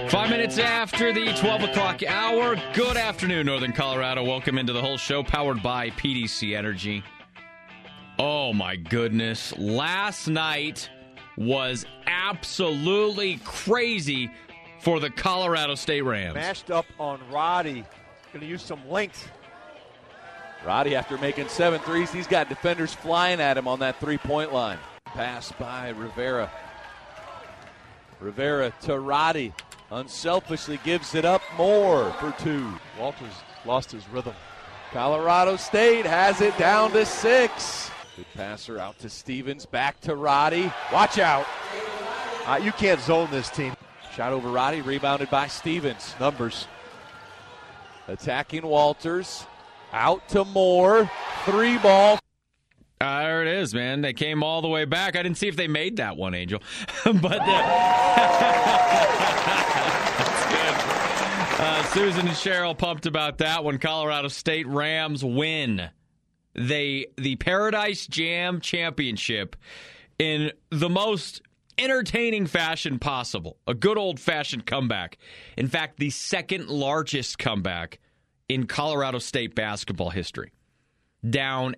5 minutes after the 12 o'clock hour. Good afternoon, Northern Colorado. Welcome into the whole show, powered by PDC Energy. Oh, my goodness. Last night was absolutely crazy for the Colorado State Rams. Mashed up on Roddy. Going to use some length. Roddy, after making 7 threes, he's got defenders flying at him on that three-point line. Pass by Rivera. Rivera to Roddy. Unselfishly gives it up. More for 2. Walters lost his rhythm. Colorado State has it down to 6. Good passer out to Stevens. Back to Roddy. Watch out. You can't zone this team. Shot over Roddy. Rebounded by Stevens. Numbers. Attacking Walters. Out to Moore. 3 ball. There it is, man. They came all the way back. I didn't see if they made that one, Angel. But that's good. Susan and Cheryl pumped about that one. Colorado State Rams win the Paradise Jam Championship in the most entertaining fashion possible. A good old-fashioned comeback. In fact, the second largest comeback in Colorado State basketball history. Down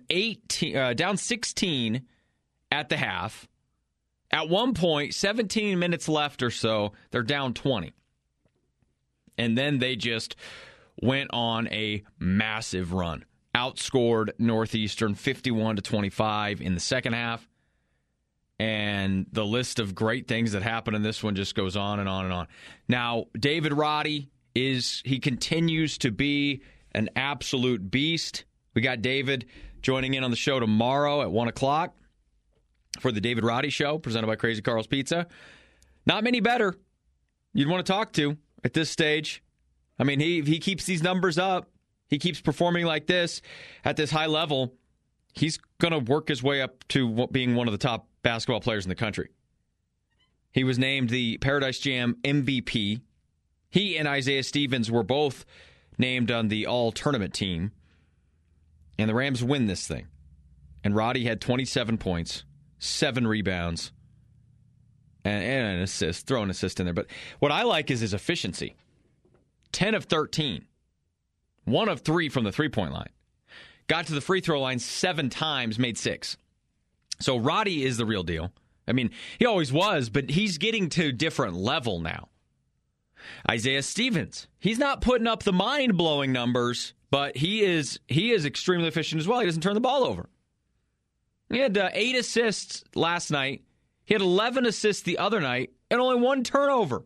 16 at the half. At one point, 17 minutes left or so, they're down 20. And then they just went on a massive run. Outscored Northeastern 51-25 in the second half. And the list of great things that happened in this one just goes on and on and on. Now, David Roddy he continues to be an absolute beast. We got David joining in on the show tomorrow at 1 o'clock for the David Roddy Show, presented by Crazy Carl's Pizza. Not many better you'd want to talk to at this stage. I mean, he keeps these numbers up. He keeps performing like this at this high level. He's going to work his way up to being one of the top basketball players in the country. He was named the Paradise Jam MVP. He and Isaiah Stevens were both named on the all-tournament team. And the Rams win this thing. And Roddy had 27 points, 7 rebounds, and an assist. Throw an assist in there. But what I like is his efficiency. 10 of 13. 1 of 3 from the three-point line. Got to the free throw line 7 times, made 6. So Roddy is the real deal. I mean, he always was, but he's getting to a different level now. Isaiah Stevens, he's not putting up the mind-blowing numbers, but he is extremely efficient as well. He doesn't turn the ball over. He had 8 assists last night. He had 11 assists the other night and only 1 turnover.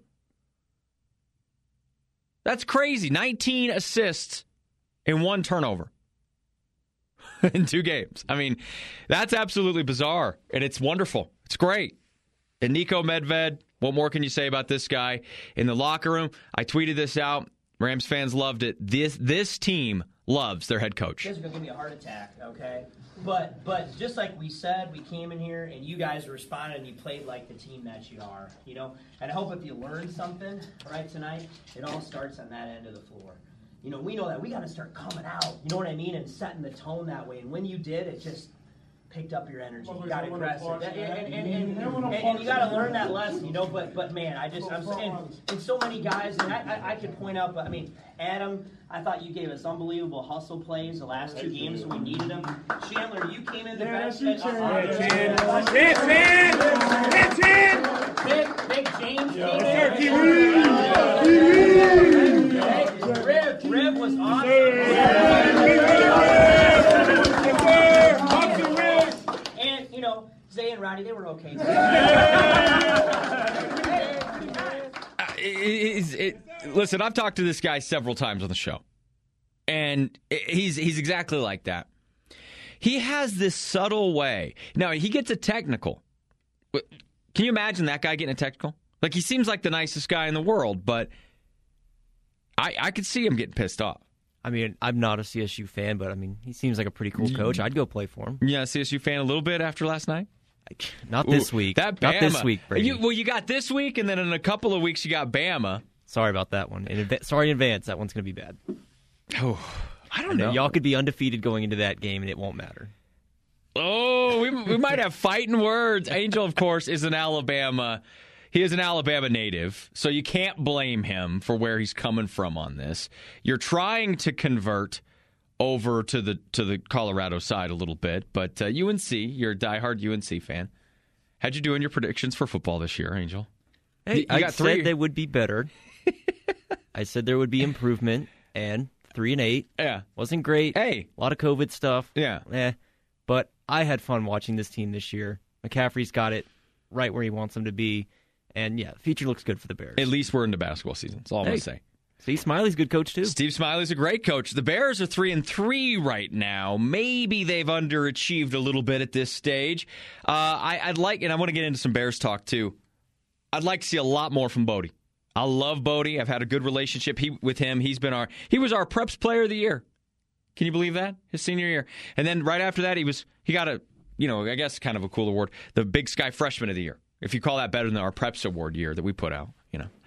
That's crazy. 19 assists and 1 turnover in 2 games. I mean, that's absolutely bizarre, and it's wonderful. It's great. And Nico Medved, what more can you say about this guy? In the locker room, I tweeted this out. Rams fans loved it. This team loves their head coach. You guys are going to give me a heart attack, okay? But just like we said, we came in here and you guys responded and you played like the team that you are, you know? And I hope if you learned something, right, tonight, it all starts on that end of the floor. You know, we know that we got to start coming out, you know what I mean, and setting the tone that way. And when you did, it just picked up your energy. You got aggressive, and you got to learn that lesson, you know. But man, I'm saying, and so many guys, and I could point out, but I mean, Adam, I thought you gave us unbelievable hustle plays the last 2 games when we needed them. Chandler, you came in the bench. Big James came in. Rib was awesome. And, you know, Zay and Roddy, they were okay. Listen, I've talked to this guy several times on the show, and he's exactly like that. He has this subtle way. Now, he gets a technical. Can you imagine that guy getting a technical? Like, he seems like the nicest guy in the world, but I could see him getting pissed off. I mean, I'm not a CSU fan, but I mean, he seems like a pretty cool coach. I'd go play for him. Yeah, CSU fan a little bit after last night? Not this week. That Bama. Not this week, Brady. You got this week, and then in a couple of weeks you got Bama. Sorry about that one. Sorry in advance. That one's going to be bad. Oh, I don't know. Y'all could be undefeated going into that game, and it won't matter. Oh, we might have fighting words. Angel, of course, is in Alabama. he is an Alabama native, so you can't blame him for where he's coming from on this. You're trying to convert over to the Colorado side a little bit, but UNC, you're a diehard UNC fan. How'd you do in your predictions for football this year, Angel? Hey, I said they would be better. I said there would be improvement, and 3-8. Yeah. Wasn't great. Hey. A lot of COVID stuff. Yeah. But I had fun watching this team this year. McCaffrey's got it right where he wants him to be. And, the future looks good for the Bears. At least we're into basketball season. That's all I'm going to say. Steve Smiley's a good coach, too. Steve Smiley's a great coach. The Bears are 3-3 right now. Maybe they've underachieved a little bit at this stage. I'd like, and I want to get into some Bears talk, too. I'd like to see a lot more from Bodie. I love Bodie. I've had a good relationship with him. He was our Preps Player of the Year. Can you believe that? His senior year. And then right after that, he got a, I guess kind of a cool award, the Big Sky Freshman of the Year. If you call that better than our Preps Award year that we put out,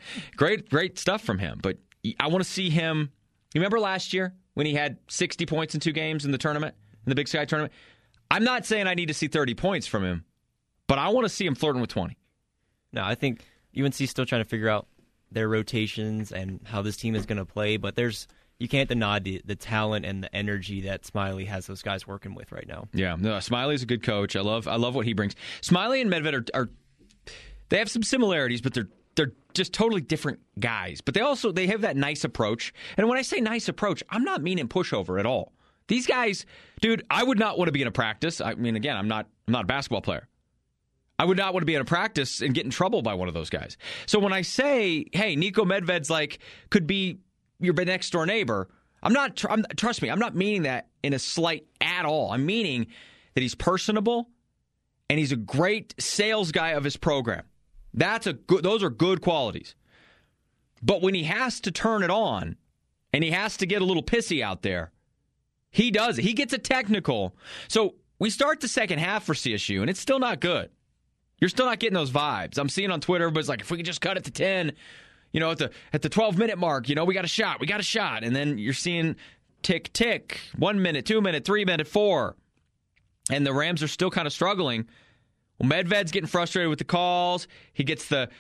Great stuff from him. But I want to see him. You remember last year when he had 60 points in 2 games in the tournament, in the Big Sky tournament? I'm not saying I need to see 30 points from him, but I want to see him flirting with 20. No, I think UNC's still trying to figure out their rotations and how this team is going to play, but you can't deny the talent and the energy that Smiley has those guys working with right now. Yeah, no, Smiley's a good coach. I love what he brings. Smiley and Medved are they have some similarities, but they're just totally different guys. But they have that nice approach. And when I say nice approach, I'm not meaning pushover at all. These guys, dude, I would not want to be in a practice. I mean, again, I'm not a basketball player. I would not want to be in a practice and get in trouble by one of those guys. So when I say, hey, Niko Medved's could be your next door neighbor, trust me, I'm not meaning that in a slight at all. I'm meaning that he's personable and he's a great sales guy of his program. Those are good qualities. But when he has to turn it on and he has to get a little pissy out there, he does it. He gets it technical. So we start the second half for CSU, and it's still not good. You're still not getting those vibes. I'm seeing on Twitter, everybody's like, if we could just cut it to 10, at the 12-minute mark, we got a shot. And then you're seeing tick, tick, 1 minute, 2 minute, 3 minute, 4. And the Rams are still kind of struggling. Well, Medved's getting frustrated with the calls. He gets the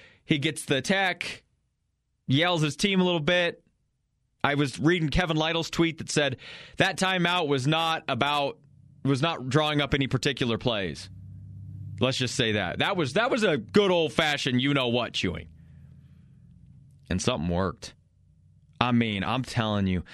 tech, yells at his team a little bit. I was reading Kevin Lytle's tweet that said that timeout was not drawing up any particular plays. Let's just say that. That was a good old-fashioned you-know-what chewing. And something worked. I mean, I'm telling you.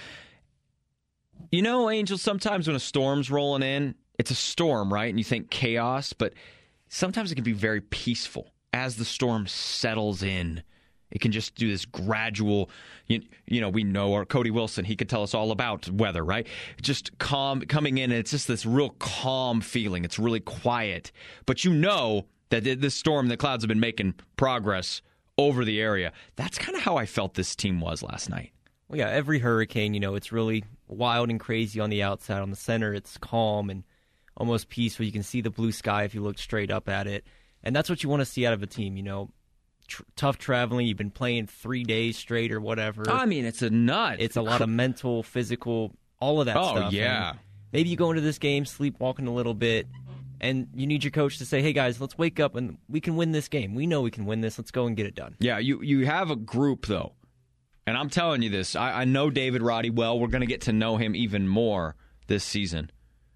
Angel, sometimes when a storm's rolling in, it's a storm, right? And you think chaos, but sometimes it can be very peaceful. As the storm settles in, it can just do this gradual, we know our Cody Wilson, he could tell us all about weather, right? Just calm coming in, and it's just this real calm feeling. It's really quiet. But that this storm, the clouds have been making progress over the area. That's kind of how I felt this team was last night. Well, yeah, every hurricane, it's really wild and crazy on the outside. On the center, it's calm and almost peaceful. You can see the blue sky if you look straight up at it. And that's what you want to see out of a team, tough traveling. You've been playing 3 days straight or whatever. I mean, it's a nut. It's a lot of mental, physical, all of that stuff. Oh, yeah. And maybe you go into this game sleepwalking a little bit, and you need your coach to say, hey, guys, let's wake up, and we can win this game. We know we can win this. Let's go and get it done. Yeah, you have a group, though. And I'm telling you this. I know David Roddy well. We're going to get to know him even more this season.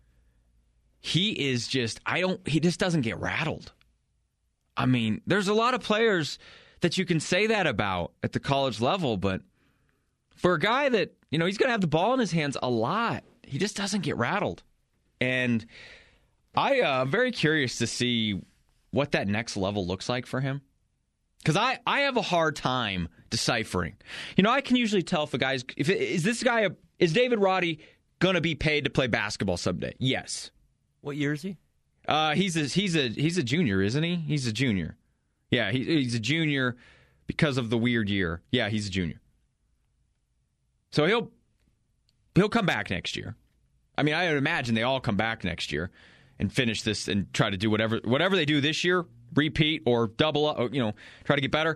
He is just, he just doesn't get rattled. I mean, there's a lot of players that you can say that about at the college level, but for a guy that, he's going to have the ball in his hands a lot, he just doesn't get rattled. And I'm very curious to see what that next level looks like for him. Because I have a hard time deciphering. I can usually tell if a guy's, is David Roddy going to be paid to play basketball someday? Yes. What year is he? He's a junior, isn't he? He's a junior. Yeah, he's a junior because of the weird year. Yeah, he's a junior. So he'll come back next year. I mean, I would imagine they all come back next year and finish this and try to do whatever they do this year, repeat or double up, or, try to get better.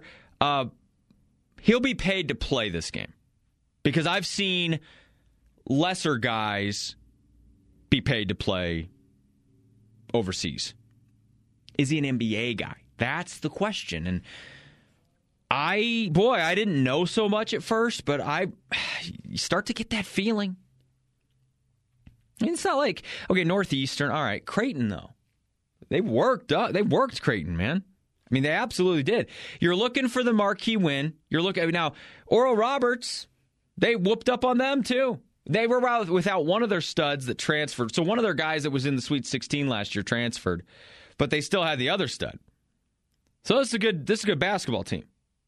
He'll be paid to play this game because I've seen lesser guys be paid to play overseas. Is he an NBA guy? That's the question. And I didn't know so much at first, but you start to get that feeling. It's not like, okay, Northeastern, all right, Creighton, though. They worked Creighton, man. I mean, they absolutely did. You're looking for the marquee win. Now, Oral Roberts, they whooped up on them, too. They were without one of their studs that transferred. So one of their guys that was in the Sweet 16 last year transferred, but they still had the other stud. So this is a good basketball team.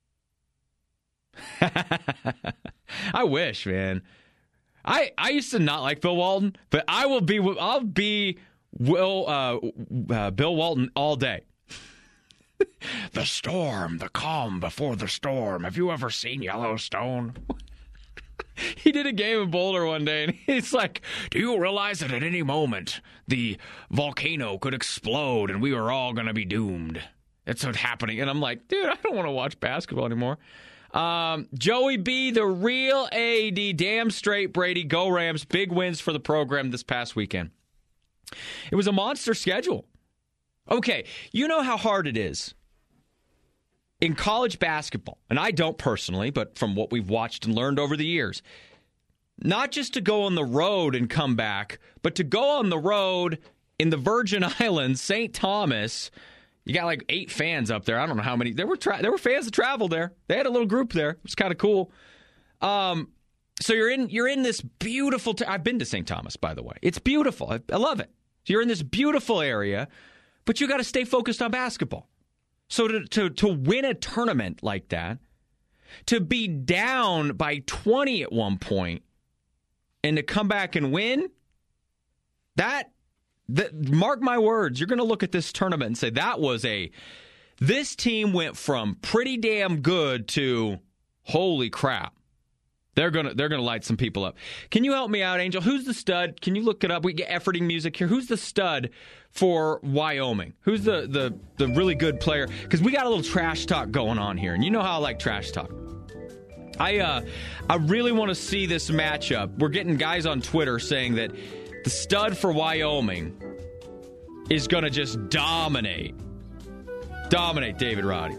I wish, man. I used to not like Bill Walton, but I'll be Bill Walton all day. The storm, the calm before the storm. Have you ever seen Yellowstone? He did a game in Boulder one day, and he's like, do you realize that at any moment the volcano could explode and we were all going to be doomed? That's what's happening. And I'm like, dude, I don't want to watch basketball anymore. Joey B, the real AD, damn straight, Brady, go Rams. Big wins for the program this past weekend. It was a monster schedule. Okay, you know how hard it is in college basketball, and I don't personally, but from what we've watched and learned over the years, not just to go on the road and come back, but to go on the road in the Virgin Islands, St. Thomas. You got like 8 fans up there. I don't know how many. There were fans that traveled there. They had a little group there. It was kind of cool. So you're in this beautiful. I've been to St. Thomas, by the way. It's beautiful. I love it. So you're in this beautiful area, but you got to stay focused on basketball. So to win a tournament like that, to be down by 20 at one point, and to come back and win, mark my words, you're going to look at this tournament and say this team went from pretty damn good to holy crap. They're gonna light some people up. Can you help me out, Angel? Who's the stud? Can you look it up? We get efforting music here. Who's the stud for Wyoming? Who's the really good player? Because we got a little trash talk going on here, and you know how I like trash talk. I really want to see this matchup. We're getting guys on Twitter saying that the stud for Wyoming is going to just dominate David Roddy.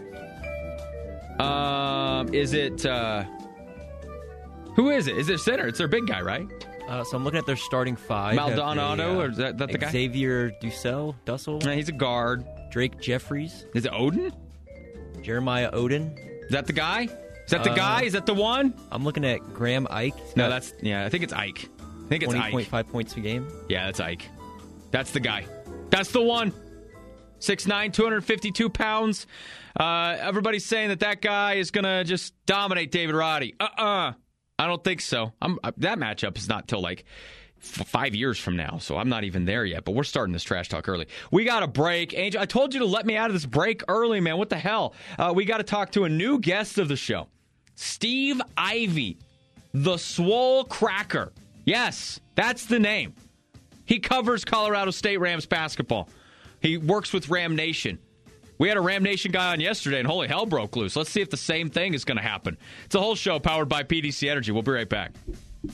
Is it... Who is it? Is it center? It's their big guy, right? So I'm looking at their starting 5. Maldonado, or is that the guy? Xavier Dussel. No, he's a guard. Drake Jeffries. Is it Odin? Jeremiah Odin. Is that the guy? Is that the guy? Is that the one? I'm looking at Graham Ike. No, I think it's Ike. I think it's Ike. 20.5 points a game. Yeah, that's Ike. That's the guy. That's the one. 6'9", 252 pounds. Everybody's saying that guy is going to just dominate David Roddy. I don't think so. That matchup is not till like 5 years from now, so I'm not even there yet. But we're starting this trash talk early. We got a break. Angel, I told you to let me out of this break early, man. What the hell? We got to talk to a new guest of the show, Steve Ivey, the Swole Cracker. Yes, that's the name. He covers Colorado State Rams basketball. He works with Ram Nation. We had a Ram Nation guy on yesterday, and holy hell broke loose. Let's see if the same thing is going to happen. It's a whole show powered by PDC Energy. We'll be right back. You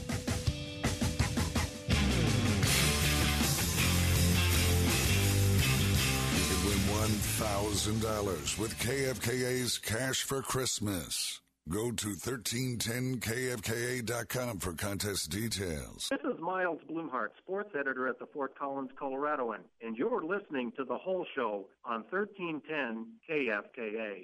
could win $1,000 with KFKA's Cash for Christmas. Go to 1310kfka.com for contest details. This is Miles Blumhart, sports editor at the Fort Collins Coloradoan, and you're listening to The Whole Show on 1310 KFKA.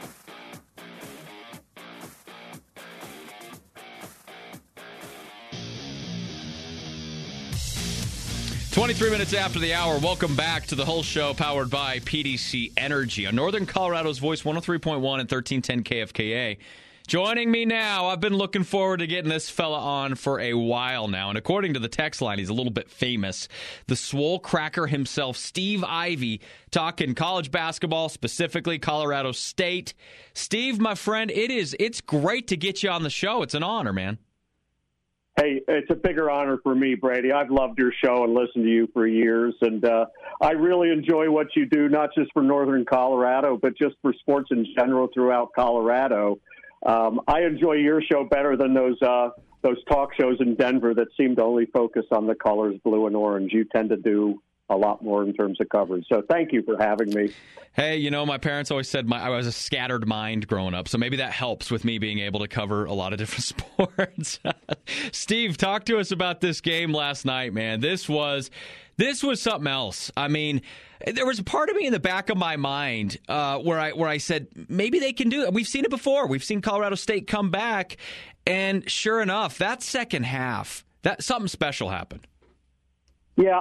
23 minutes after the hour, welcome back to The Whole Show, powered by PDC Energy on Northern Colorado's Voice 103.1 and 1310 KFKA. Joining me now, I've been looking forward to getting this fella on for a while now, and according to the text line, he's a little bit famous. The Swole Cracker himself, Steve Ivey, talking college basketball, specifically Colorado State. Steve, my friend, it's great to get you on the show. It's an honor, man. Hey, it's a bigger honor for me, Brady. I've loved your show and listened to you for years, and I really enjoy what you do, not just for Northern Colorado, but just for sports in general throughout Colorado. I enjoy your show better than those talk shows in Denver that seem to only focus on the colors blue and orange. You tend to do a lot more in terms of coverage. So thank you for having me. Hey, my parents always said I was a scattered mind growing up, so maybe that helps with me being able to cover a lot of different sports. Steve, talk to us about this game last night, man. This was something else. I mean, there was a part of me in the back of my mind where I said maybe they can do it. We've seen it before. We've seen Colorado State come back, and sure enough, that second half, that something special happened. Yeah,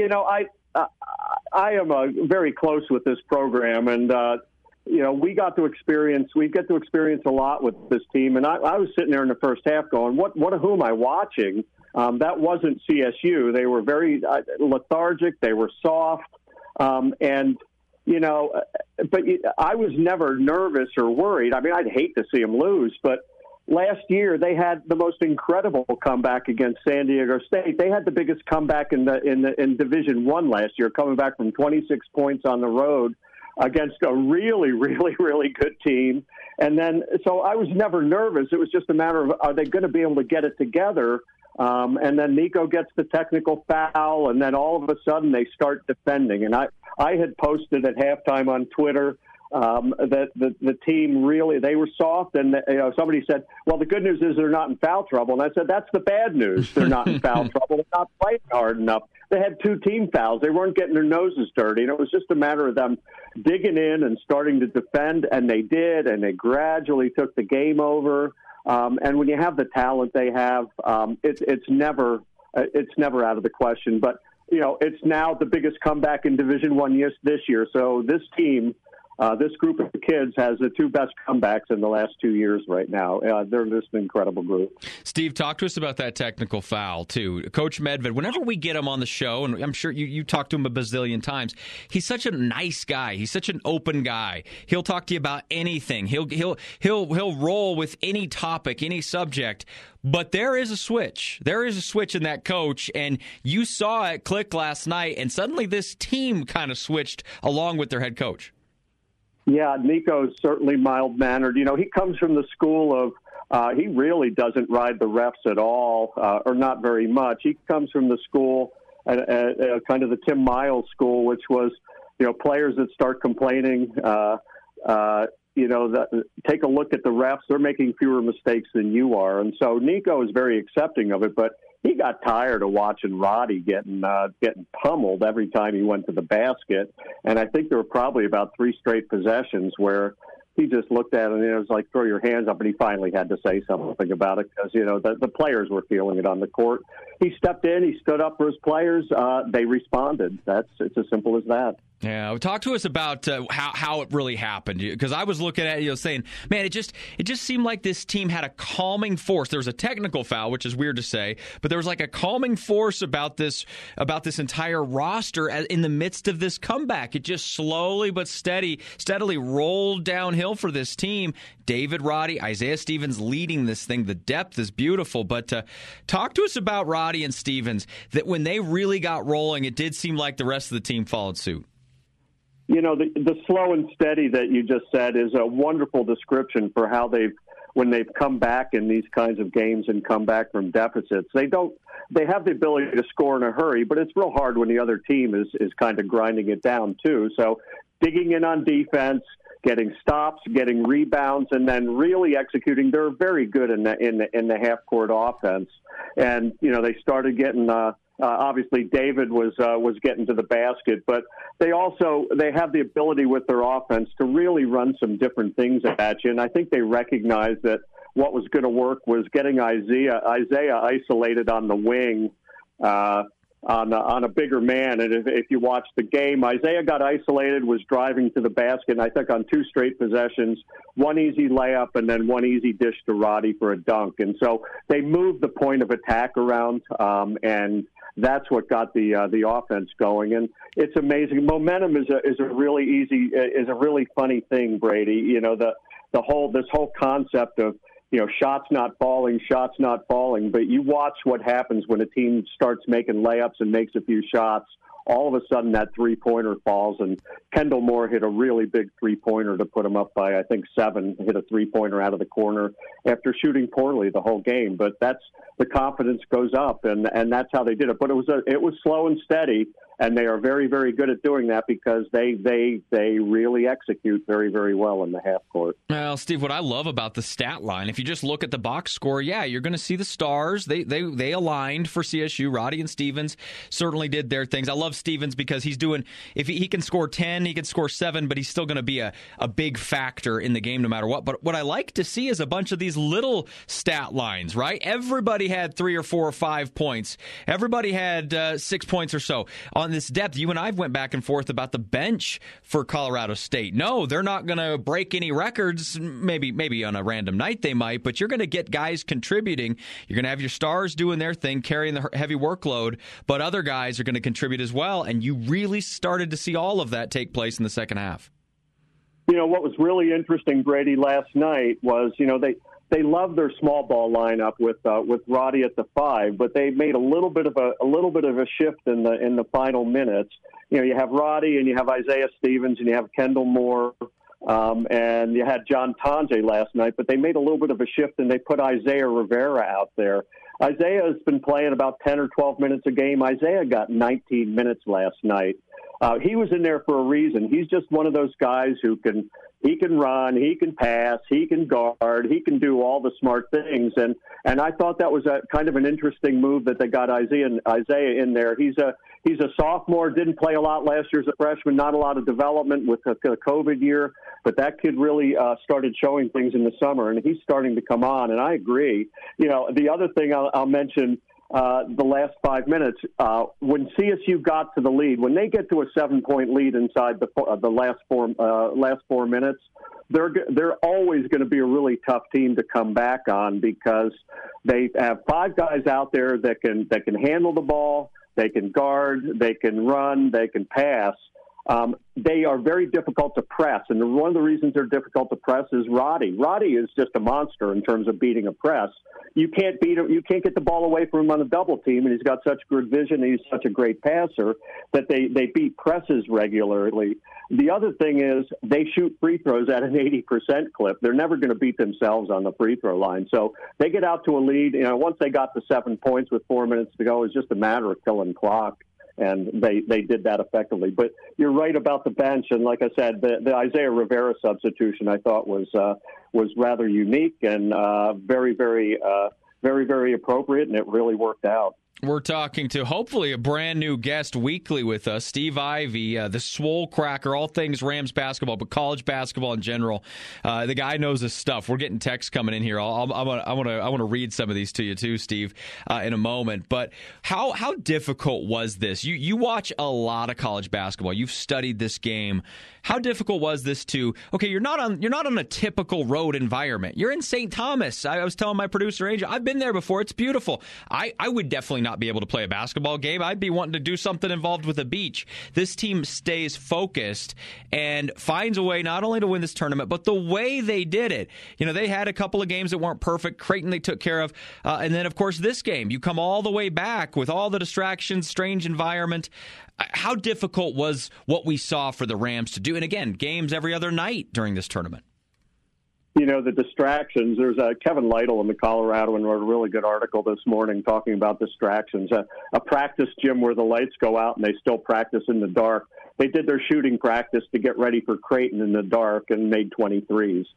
I am very close with this program, and we get to experience a lot with this team. And I was sitting there in the first half going, who am I watching? That wasn't CSU. They were very lethargic. They were soft. But I was never nervous or worried. I mean, I'd hate to see them lose, but last year they had the most incredible comeback against San Diego State. They had the biggest comeback in Division I last year, coming back from 26 points on the road against a really, really, really good team. And then, so I was never nervous. It was just a matter of, are they going to be able to get it together? And then Nico gets the technical foul, and then all of a sudden they start defending. And I had posted at halftime on Twitter that the team really, they were soft. And somebody said, well, the good news is they're not in foul trouble. And I said, that's the bad news. They're not in foul trouble. They're not playing hard enough. They had 2 team fouls. They weren't getting their noses dirty. And it was just a matter of them digging in and starting to defend. And they did. And they gradually took the game over. And when you have the talent they have, it's never out of the question. But it's now the biggest comeback in Division I this year. So this team, this group of kids, has the 2 best comebacks in the last 2 years right now. They're just an incredible group. Steve, talk to us about that technical foul, too. Coach Medved, whenever we get him on the show, and I'm sure you talked to him a bazillion times, he's such a nice guy. He's such an open guy. He'll talk to you about anything. He'll roll with any topic, any subject. But there is a switch. There is a switch in that coach, and you saw it click last night, and suddenly this team kind of switched along with their head coach. Yeah, Nico's certainly mild-mannered. He comes from the school of he really doesn't ride the refs at all, or not very much. He comes from the school, kind of the Tim Miles school, which was, players that start complaining, take a look at the refs. They're making fewer mistakes than you are. And so Nico is very accepting of it, but he got tired of watching Roddy getting pummeled every time he went to the basket. And I think there were probably about 3 straight possessions where he just looked at it and it was like, throw your hands up, and he finally had to say something about it because, the players were feeling it on the court. He stepped in, he stood up for his players. They responded. It's as simple as that. Yeah, talk to us about how it really happened, because I was looking at it, saying, man, it just seemed like this team had a calming force. There was a technical foul, which is weird to say, but there was like a calming force about this entire roster in the midst of this comeback. It just slowly but steadily rolled downhill for this team. David Roddy, Isaiah Stevens leading this thing. The depth is beautiful, but talk to us about Roddy and Stevens, that when they really got rolling, it did seem like the rest of the team followed suit. The slow and steady that you just said is a wonderful description for how when they've come back in these kinds of games and come back from deficits. They have the ability to score in a hurry, but it's real hard when the other team is kind of grinding it down too. So digging in on defense, getting stops, getting rebounds, and then really executing. They're very good in the half court offense. And they started getting obviously David was getting to the basket, but they have the ability with their offense to really run some different things at you. And I think they recognized that what was going to work was getting Isaiah isolated on the wing on a bigger man. And if you watch the game, Isaiah got isolated, was driving to the basket, and I think on 2 straight possessions, 1 easy layup and then 1 easy dish to Roddy for a dunk. And so they moved the point of attack around, and that's what got the offense going. And it's amazing. Momentum is a really funny thing, Brady. This whole concept of shots not falling. But you watch what happens when a team starts making layups and makes a few shots. All of a sudden, that 3-pointer falls, and Kendall Moore hit a really big 3-pointer to put him up by, I think, 7. Hit a 3-pointer out of the corner after shooting poorly the whole game. But the confidence goes up, and that's how they did it. But it was slow and steady. and they are very, very good at doing that because they really execute very, very well in the half court. Well, Steve, what I love about the stat line, if you just look at the box score, yeah, you're going to see the stars. They aligned for CSU. Roddy and Stevens certainly did their things. I love Stevens because he's doing, if he can score 10, he can score 7, but he's still going to be a big factor in the game no matter what. But what I like to see is a bunch of these little stat lines, right? Everybody had 3 or 4 or 5 points. Everybody had 6 points or so. On this depth, you and I went back and forth about the bench for Colorado State. No, they're not going to break any records. Maybe on a random night they might, but you're going to get guys contributing. You're going to have your stars doing their thing, carrying the heavy workload, but other guys are going to contribute as well, and you really started to see all of that take place in the second half. You know, what was really interesting, Brady, last night was, they love their small ball lineup with Roddy at the 5, but they made a little bit of a shift in the final minutes. You know, you have Roddy and you have Isaiah Stevens and you have Kendall Moore, and you had John Tonje last night, but they made a little bit of a shift and they put Isaiah Rivera out there. Isaiah has been playing about 10 or 12 minutes a game. Isaiah got 19 minutes last night. He was in there for a reason. He's just one of those guys who can run, he can pass, he can guard, he can do all the smart things. And I thought that was a kind of an interesting move that they got Isaiah in there. He's a sophomore, didn't play a lot last year as a freshman, not a lot of development with the COVID year, but that kid really started showing things in the summer, and he's starting to come on. And I agree. You know, the other thing I'll mention, the last 5 minutes, when CSU got to the lead, when they get to a 7-point lead inside the last 4 minutes, they're always going to be a really tough team to come back on because they have 5 guys out there that can handle the ball, they can guard, they can run, they can pass. They are very difficult to press, and one of the reasons they're difficult to press is Roddy. Roddy is just a monster in terms of beating a press. You can't beat him. You can't get the ball away from him on a double team, and he's got such good vision. And he's such a great passer that they beat presses regularly. The other thing is they shoot free throws at an 80% clip. They're never going to beat themselves on the free throw line. So they get out to a lead. You know, once they got to 7 points with 4 minutes to go, it was just a matter of killing clock. And they did that effectively. But you're right about the bench. And like I said, the Isaiah Rivera substitution I thought was rather unique and very, very, very, very appropriate, and it really worked out. We're talking to hopefully a brand new guest weekly with us, Steve Ivey, the swole cracker, all things Rams basketball, but college basketball in general. The guy knows his stuff. We're getting texts coming in here. I want to read some of these to you too, Steve, in a moment. But how difficult was this? You watch a lot of college basketball. You've studied this game. How difficult was this you're not on a typical road environment. You're in St. Thomas. I was telling my producer, Angel, I've been there before. It's beautiful. I would definitely not be able to play a basketball game. I'd be wanting to do something involved with a beach. This team stays focused and finds a way not only to win this tournament, but the way they did it. You know, they had a couple of games that weren't perfect. Creighton they took care of. And then, of course, this game. You come all the way back with all the distractions, strange environment. How difficult was what we saw for the Rams to do? And again, games every other night during this tournament. You know, the distractions, there's Kevin Lytle in the Coloradoan wrote a really good article this morning talking about distractions. A practice gym where the lights go out and they still practice in the dark. They did their shooting practice to get ready for Creighton in the dark and made 23s.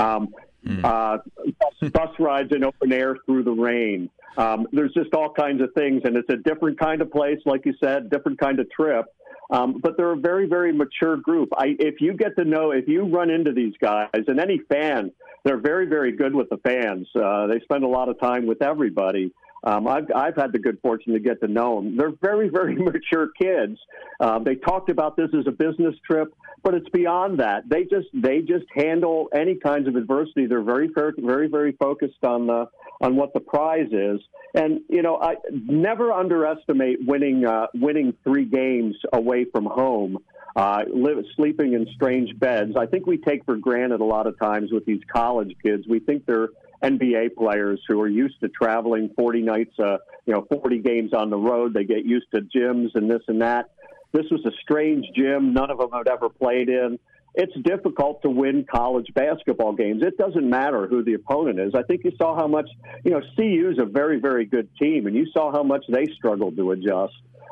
Bus rides in open air through the rain. There's just all kinds of things, and it's a different kind of place, like you said, different kind of trip. But they're a very, very mature group. If you run into these guys, and any fan, they're very, very good with the fans. They spend a lot of time with everybody. I've had the good fortune to get to know them. They're very, very mature kids. They talked about this as a business trip, but it's beyond that. They just handle any kinds of adversity. They're very, very, very focused on what the prize is. And I never underestimate winning 3 games away from home. Sleeping in strange beds. I think we take for granted a lot of times with these college kids. We think they're NBA players who are used to traveling 40 nights, 40 games on the road. They get used to gyms and this and that. This was a strange gym. None of them had ever played in. It's difficult to win college basketball games. It doesn't matter who the opponent is. I think you saw how much, CU is a very, very good team, and you saw how much they struggled to adjust.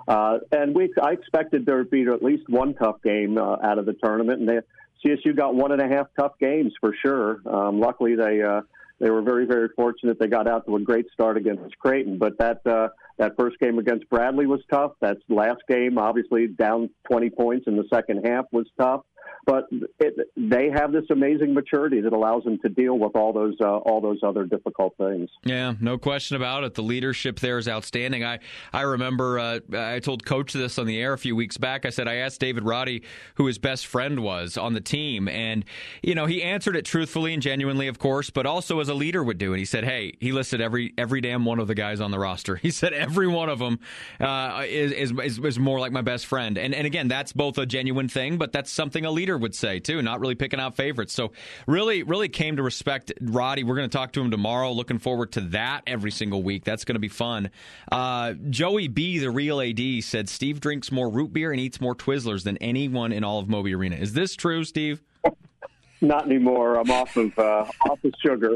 And I expected there would be at least one tough game out of the tournament, and CSU got 1.5 tough games for sure. Luckily, they were very, very fortunate. They got out to a great start against Creighton, but that first game against Bradley was tough. That last game, obviously down 20 points in the second half, was tough. But they have this amazing maturity that allows them to deal with all those other difficult things. Yeah, no question about it. The leadership there is outstanding. I remember I told Coach this on the air a few weeks back. I said I asked David Roddy who his best friend was on the team, and he answered it truthfully and genuinely, of course, but also as a leader would do. And he said, "Hey," he listed every damn one of the guys on the roster. He said every one of them is more like my best friend. And again, that's both a genuine thing, but that's something a leader would say too, not really picking out favorites. So really came to respect Roddy. We're going to talk to him tomorrow. Looking forward to that every single week. That's going to be fun. Joey B, the real AD, said Steve drinks more root beer and eats more Twizzlers than anyone in all of Moby Arena. Is this true, Steve? Not anymore. I'm off of sugar.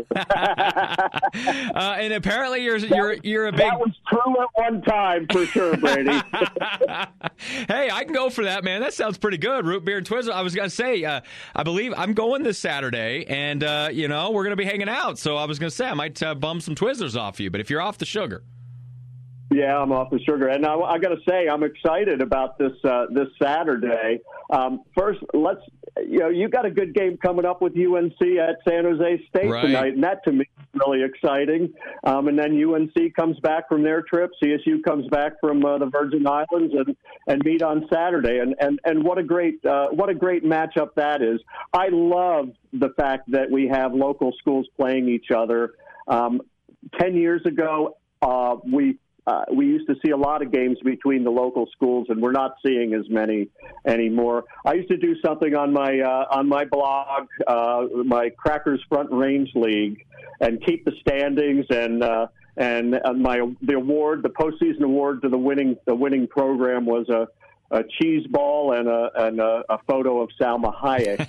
And apparently you're a big. That was true at one time for sure, Brady. Hey, I can go for that, man. That sounds pretty good. Root beer and Twizzlers. I was gonna say, I believe I'm going this Saturday, and we're gonna be hanging out. So I was gonna say I might bum some Twizzlers off you, but if you're off the sugar. Yeah, I'm off the sugar, and I got to say I'm excited about this Saturday. First, you got a good game coming up with UNC at San Jose State tonight, and that to me is really exciting. And then UNC comes back from their trip, CSU comes back from the Virgin Islands, and meet on Saturday. And what a great matchup that is. I love the fact that we have local schools playing each other. 10 years ago, we used to see a lot of games between the local schools, and we're not seeing as many anymore. I used to do something on my blog, my Crackers Front Range League, and keep the standings and the award, the postseason award to the winning program was a cheese ball and a photo of Salma Hayek.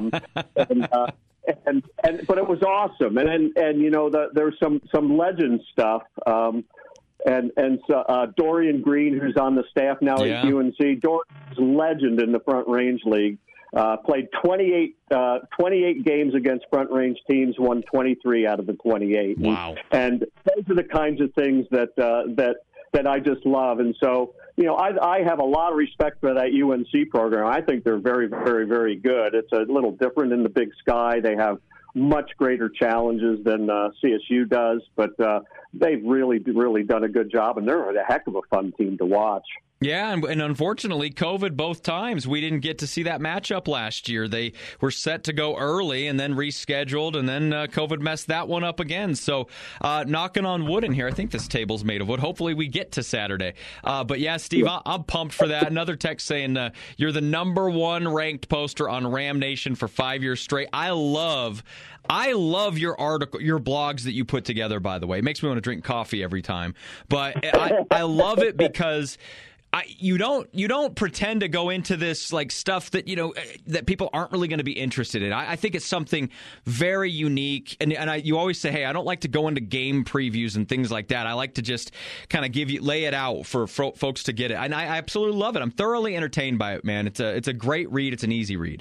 But it was awesome, and there's some legend stuff. And Dorian Green, who's on the staff now at UNC, Dorian's a legend in the Front Range League. Played 28 games against Front Range teams, won 23 out of the 28. Wow! And those are the kinds of things that I just love. And so, I have a lot of respect for that UNC program. I think they're very, very, very good. It's a little different in the Big Sky. They have much greater challenges than CSU does, but they've really done a good job, and they're a heck of a fun team to watch. Yeah, and unfortunately, COVID both times. We didn't get to see that matchup last year. They were set to go early and then rescheduled, and then COVID messed that one up again. So knocking on wood in here. I think this table's made of wood. Hopefully we get to Saturday. But yeah, Steve, I'm pumped for that. Another text saying you're the number one ranked poster on Ram Nation for 5 years straight. I love your article, your blogs that you put together, by the way. It makes me want to drink coffee every time. But I love it because you don't pretend to go into this like stuff that that people aren't really going to be interested in. I think it's something very unique, and you always say, hey, I don't like to go into game previews and things like that. I like to just kind of lay it out for folks to get it, and I absolutely love it. I'm thoroughly entertained by it, man. It's a great read. It's an easy read.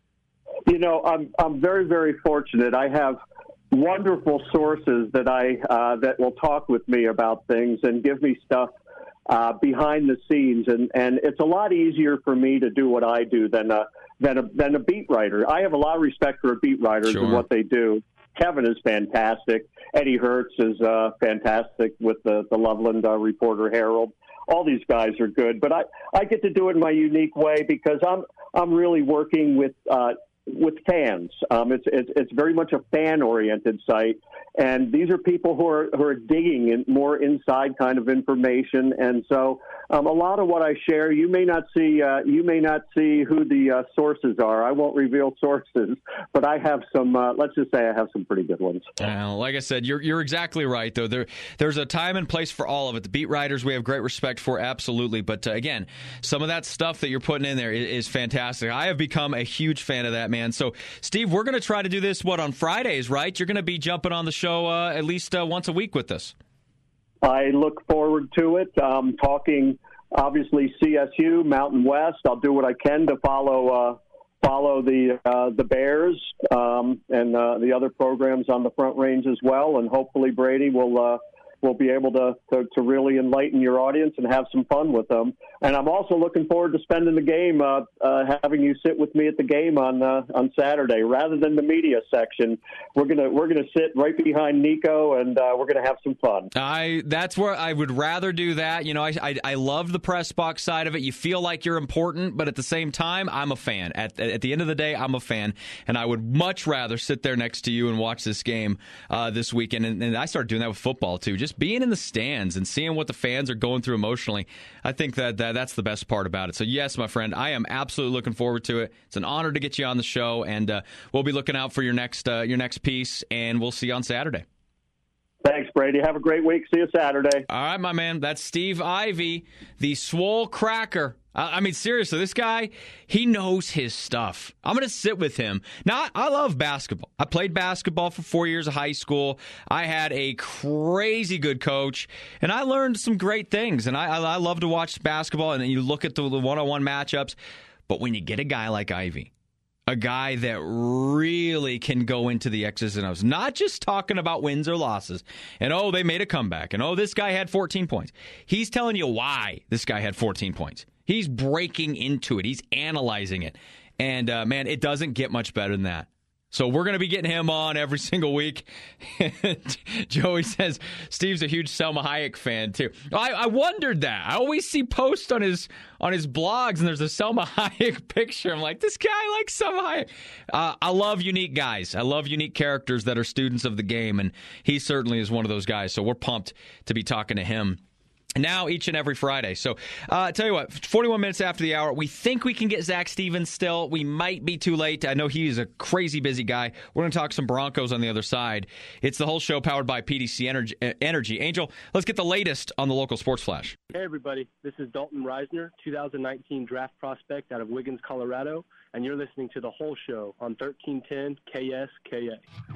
I'm very, very fortunate. I have wonderful sources that will talk with me about things and give me stuff behind the scenes, and it's a lot easier for me to do what I do than a beat writer. I have a lot of respect for beat writers and what they do. Kevin is fantastic. Eddie Hertz is fantastic with the Loveland Reporter Herald. All these guys are good, but I get to do it in my unique way because I'm really working with fans. It's very much a fan-oriented site, and these are people who are digging in more inside kind of information. And so, a lot of what I share, you may not see who the sources are. I won't reveal sources, but I have some. Let's just say I have some pretty good ones. Like I said, you're exactly right. Though there's a time and place for all of it. The beat writers we have great respect for, absolutely. But again, some of that stuff that you're putting in there is fantastic. I have become a huge fan of that, man. So, Steve, we're going to try to do this, on Fridays, right? You're going to be jumping on the show at least once a week with us. I look forward to it. Talking obviously CSU, Mountain West. I'll do what I can to follow the Bears and the other programs on the Front Range as well, and hopefully Brady will be able to really enlighten your audience and have some fun with them. And I'm also looking forward to spending the game, having you sit with me at the game on Saturday rather than the media section. We're gonna sit right behind Nico, and we're gonna have some fun. That's where I would rather do that. You know, I love the press box side of it. You feel like you're important, but at the same time, I'm a fan. At the end of the day, I'm a fan, and I would much rather sit there next to you and watch this game this weekend. And I started doing that with football too. Just being in the stands and seeing what the fans are going through emotionally, I think that's the best part about it. So yes, my friend, I am absolutely looking forward to it. It's an honor to get you on the show, and we'll be looking out for your next piece, and we'll see you on Saturday. Thanks, Brady. Have a great week. See you Saturday. All right, my man. That's Steve Ivy, the swole cracker. I mean, seriously, this guy, he knows his stuff. I'm going to sit with him. Now, I love basketball. I played basketball for 4 years of high school. I had a crazy good coach, and I learned some great things. And I love to watch basketball, and then you look at the one-on-one matchups. But when you get a guy like Ivy, a guy that really can go into the X's and O's, not just talking about wins or losses, and, oh, they made a comeback, and, oh, this guy had 14 points. He's telling you why this guy had 14 points. He's breaking into it. He's analyzing it. And, man, it doesn't get much better than that. So we're going to be getting him on every single week. Joey says Steve's a huge Selma Hayek fan, too. I wondered that. I always see posts on his blogs, and there's a Selma Hayek picture. I'm like, this guy likes Selma Hayek. I love unique guys. I love unique characters that are students of the game, and he certainly is one of those guys. So we're pumped to be talking to him now each and every Friday. So tell you what, 41 minutes after the hour, we think we can get Zach Stevens still. We might be too late. I know he's a crazy busy guy. We're going to talk some Broncos on the other side. It's the whole show powered by PDC Energy. Angel, let's get the latest on the local sports flash. Hey, everybody. This is Dalton Reisner, 2019 draft prospect out of Wiggins, Colorado, and you're listening to the whole show on 1310 KSKA.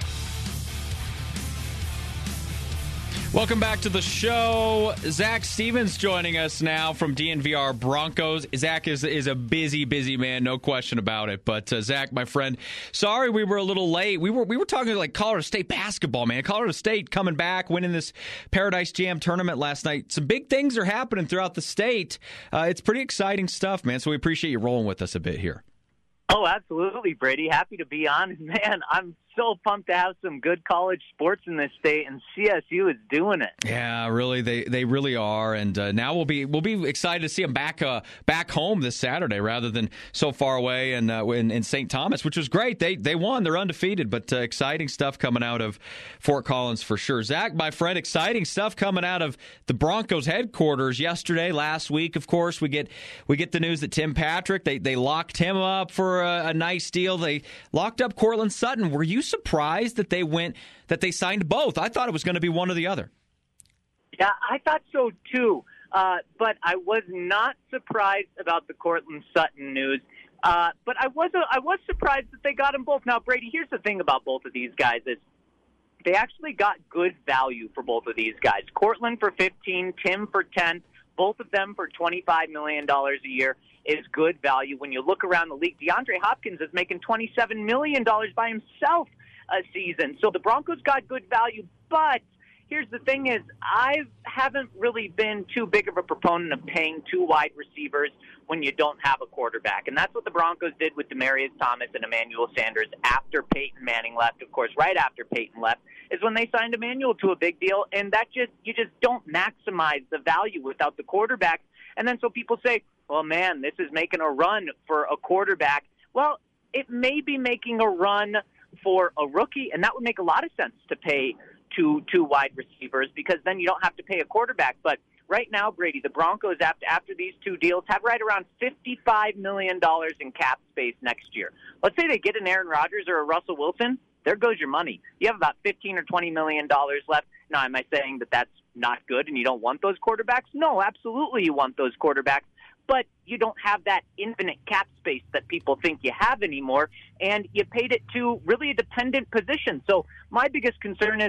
Welcome back to the show. Zach Stevens joining us now from DNVR Broncos. Zach is a busy man, no question about it. But Zach, my friend, sorry we were a little late. We were talking like Colorado State basketball, man. Colorado State coming back, winning this Paradise Jam tournament last night. Some big things are happening throughout the state. It's pretty exciting stuff, man. So we appreciate you rolling with us a bit here. Oh, absolutely, Brady. Happy to be on. Man, I'm so pumped to have some good college sports in this state, and CSU is doing it. Yeah, really, they really are. And now we'll be excited to see them back home this Saturday rather than so far away in St. Thomas, which was great. They won. They're undefeated, but exciting stuff coming out of Fort Collins for sure. Zach, my friend, exciting stuff coming out of the Broncos headquarters yesterday, last week. Of course, we get the news that Tim Patrick, they locked him up for a nice deal. They locked up Courtland Sutton. Were you surprised that they signed both? I thought it was going to be one or the other. Yeah, I thought so too. But I was not surprised about the Courtland Sutton news. But I was surprised that they got them both. Now, Brady, here's the thing about both of these guys is they actually got good value for both of these guys. Courtland for 15, Tim for 10, both of them for $25 million a year is good value. When you look around the league, DeAndre Hopkins is making $27 million by himself a season. So the Broncos got good value, but here's the thing is I haven't really been too big of a proponent of paying two wide receivers when you don't have a quarterback. And that's what the Broncos did with Demaryius Thomas and Emmanuel Sanders after Peyton Manning left. Of course, right after Peyton left is when they signed Emmanuel to a big deal. And you just don't maximize the value without the quarterback. And then so people say, well, man, this is making a run for a quarterback. Well, it may be making a run for a rookie, and that would make a lot of sense to pay two wide receivers because then you don't have to pay a quarterback. But right now, Brady, the Broncos, after these two deals, have right around $55 million in cap space next year. Let's say they get an Aaron Rodgers or a Russell Wilson. There goes your money. You have about $15 or $20 million left. Now, am I saying that that's not good and you don't want those quarterbacks? No, absolutely you want those quarterbacks. But you don't have that infinite cap space that people think you have anymore, and you paid it to really a dependent position. So my biggest concern is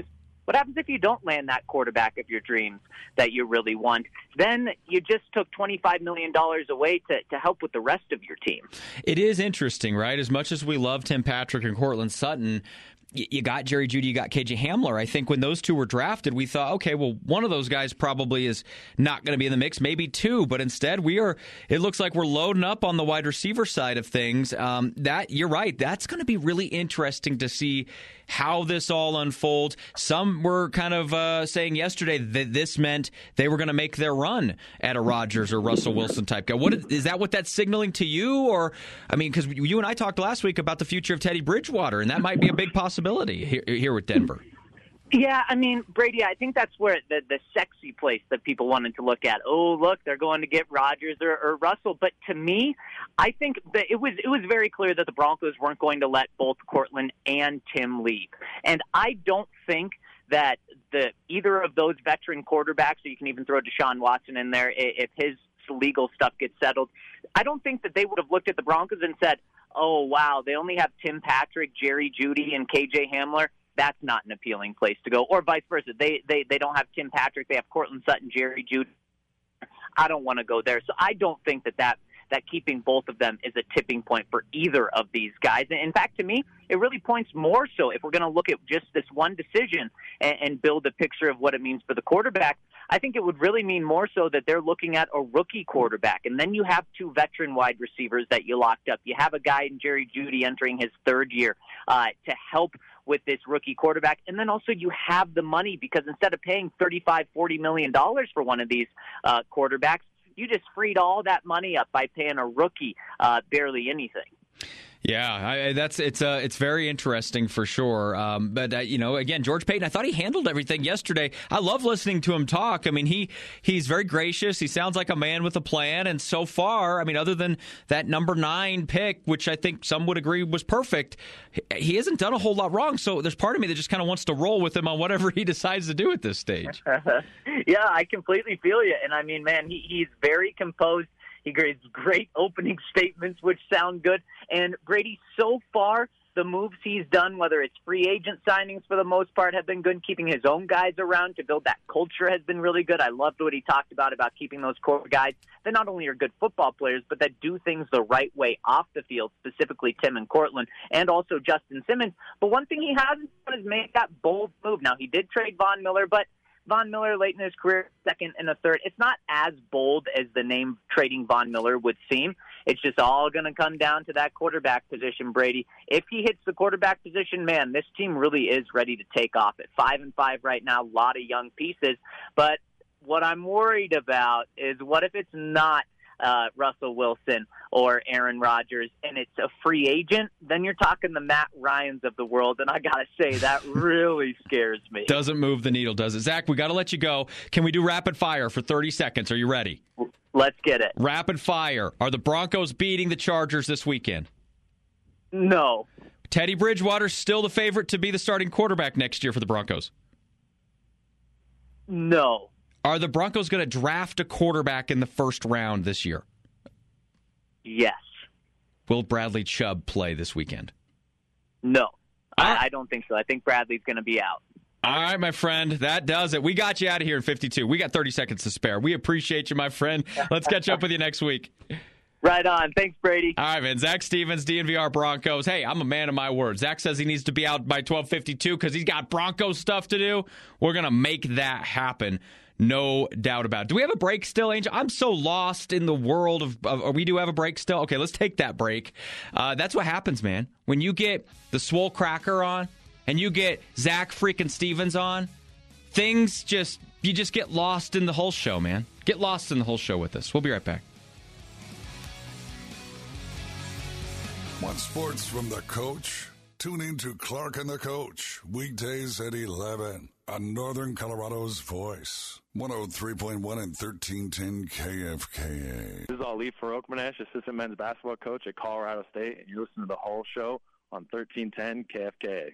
What happens if you don't land that quarterback of your dreams that you really want? Then you just took $25 million away to help with the rest of your team. It is interesting, right? As much as we love Tim Patrick and Courtland Sutton, you got Jerry Jeudy, you got KJ Hamler. I think when those two were drafted, we thought, okay, well, one of those guys probably is not going to be in the mix, maybe two, but instead it looks like we're loading up on the wide receiver side of things. You're right. That's going to be really interesting to see how this all unfolds. Some were kind of saying yesterday that this meant they were going to make their run at a Rodgers or Russell Wilson type guy. Is that what that's signaling to you? Or, I mean, because you and I talked last week about the future of Teddy Bridgewater, and that might be a big possibility here with Denver. Yeah, I mean, Brady, I think that's where the sexy place that people wanted to look at. Oh, look, they're going to get Rodgers or Russell. But to me, I think that it was very clear that the Broncos weren't going to let both Courtland and Tim leave. And I don't think that either of those veteran quarterbacks, so you can even throw Deshaun Watson in there, if his legal stuff gets settled, I don't think that they would have looked at the Broncos and said, oh, wow, they only have Tim Patrick, Jerry Jeudy, and KJ Hamler. That's not an appealing place to go. Or vice versa. They don't have Tim Patrick. They have Courtland Sutton, Jerry Jeudy. I don't want to go there. So I don't think that keeping both of them is a tipping point for either of these guys. In fact, to me, it really points more so if we're going to look at just this one decision and build a picture of what it means for the quarterback. I think it would really mean more so that they're looking at a rookie quarterback. And then you have two veteran wide receivers that you locked up. You have a guy in Jerry Jeudy entering his third year to help with this rookie quarterback. And then also you have the money because instead of paying $35-40 million for one of these quarterbacks, you just freed all that money up by paying a rookie barely anything. Yeah, it's very interesting for sure. But again, George Paton, I thought he handled everything yesterday. I love listening to him talk. I mean, he's very gracious. He sounds like a man with a plan. And so far, I mean, other than that number 9 pick, which I think some would agree was perfect, he hasn't done a whole lot wrong. So there's part of me that just kind of wants to roll with him on whatever he decides to do at this stage. Yeah, I completely feel you. And I mean, man, he's very composed. He gives great opening statements, which sound good. And Brady, so far, the moves he's done, whether it's free agent signings for the most part, have been good. Keeping his own guys around to build that culture has been really good. I loved what he talked about keeping those core guys that not only are good football players, but that do things the right way off the field, specifically Tim and Courtland, and also Justin Simmons. But one thing he hasn't done is make that bold move. Now, he did trade Von Miller, but Von Miller late in his career, second and a third. It's not as bold as the name trading Von Miller would seem. It's just all going to come down to that quarterback position, Brady. If he hits the quarterback position, man, this team really is ready to take off at 5-5 right now. A lot of young pieces. But what I'm worried about is what if it's not Russell Wilson or Aaron Rodgers and it's a free agent? Then you're talking the Matt Ryans of the world, and I gotta say that really scares me. Doesn't move the needle, does it? Zach, we gotta let you go. Can we do rapid fire for 30 seconds? Are you ready? Let's get it. Rapid fire. Are the Broncos beating the Chargers this weekend? No. Teddy Bridgewater still the favorite to be the starting quarterback next year for the Broncos? No. Are the Broncos going to draft a quarterback in the first round this year? Yes. Will Bradley Chubb play this weekend? No. I don't think so. I think Bradley's going to be out. All right, my friend. That does it. We got you out of here in 52. We got 30 seconds to spare. We appreciate you, my friend. Let's catch up with you next week. Right on. Thanks, Brady. All right, man. Zach Stevens, DNVR Broncos. Hey, I'm a man of my word. Zach says he needs to be out by 12:52 because he's got Broncos stuff to do. We're going to make that happen. No doubt about it. Do we have a break still, Angel? I'm so lost in the world of we do have a break still? Okay, let's take that break. That's what happens, man. When you get the Swole Cracker on and you get Zach freaking Stevens on, you just get lost in the whole show, man. Get lost in the whole show with us. We'll be right back. Want sports from the coach? Tune in to Clark and the Coach, weekdays at 11 on Northern Colorado's Voice, 103.1 and 1310 KFKA. This is Ali Farokhmanesh, assistant men's basketball coach at Colorado State, and you're listening to The Whole Show on 1310 KFKA.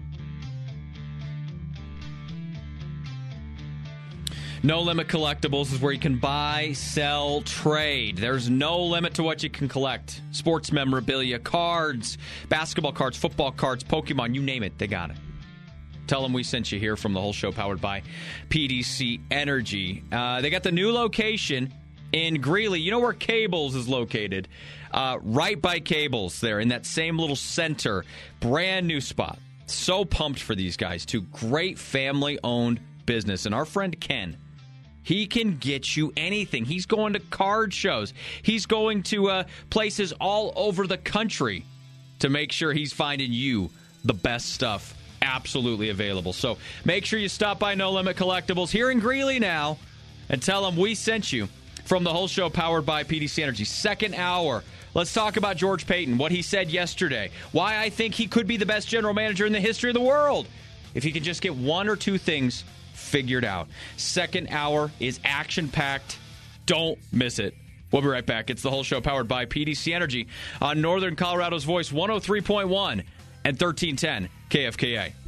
No Limit Collectibles is where you can buy, sell, trade. There's no limit to what you can collect. Sports memorabilia, cards, basketball cards, football cards, Pokemon, you name it, they got it. Tell them we sent you here from the whole show powered by PDC Energy. They got the new location in Greeley. You know where Cables is located? Right by Cables there in that same little center. Brand new spot. So pumped for these guys, too. Great family-owned business. And our friend Ken, he can get you anything. He's going to card shows. He's going to places all over the country to make sure he's finding you the best stuff absolutely available. So make sure you stop by No Limit Collectibles here in Greeley now and tell them we sent you from the whole show powered by PDC Energy. Second hour. Let's talk about George Paton, what he said yesterday, why I think he could be the best general manager in the history of the world if he can just get one or two things figured out. Second hour is action-packed. Don't miss it. We'll be right back. It's the whole show powered by PDC Energy on Northern Colorado's Voice, 103.1 and 1310 KFKA.